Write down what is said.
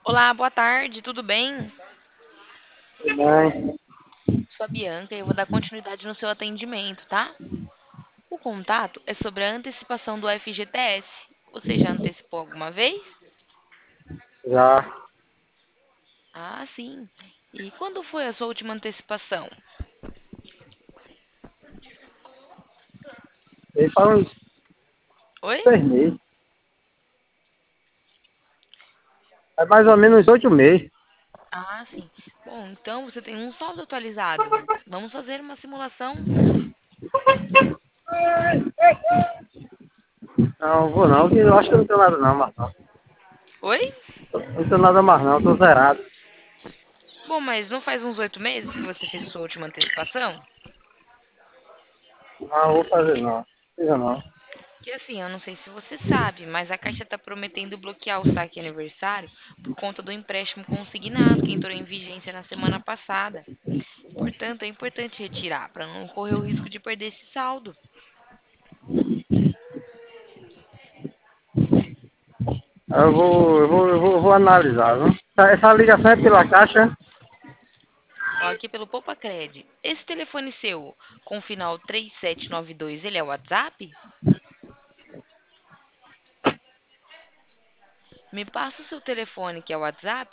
Olá, boa tarde, tudo bem? Tudo bem? Sou a Bianca e eu vou dar continuidade no seu atendimento, tá? O contato é sobre a antecipação do FGTS. Você já antecipou alguma vez? Já. Ah, sim. E quando foi a sua última antecipação? Ele faz uns Oi? 6 meses. É mais ou menos 8 meses. Ah, sim. Bom, então você tem um saldo atualizado. Vamos fazer uma simulação? Não, vou não, que eu acho que eu não tenho nada não, mas não. Oi? Não tenho nada mais não, tô zerado. Bom, mas não faz uns 8 meses que você fez a sua última antecipação? Não, vou fazer não. Precisa não. Que assim, eu não sei se você sabe, mas a Caixa está prometendo bloquear o saque aniversário por conta do empréstimo consignado que entrou em vigência na semana passada. Portanto, é importante retirar para não correr o risco de perder esse saldo. Eu vou analisar, viu? Essa ligação é pela caixa. Ó, aqui pelo Poupa-Cred. Esse telefone seu com o final 3792, ele é o WhatsApp? Me passa o seu telefone que é o WhatsApp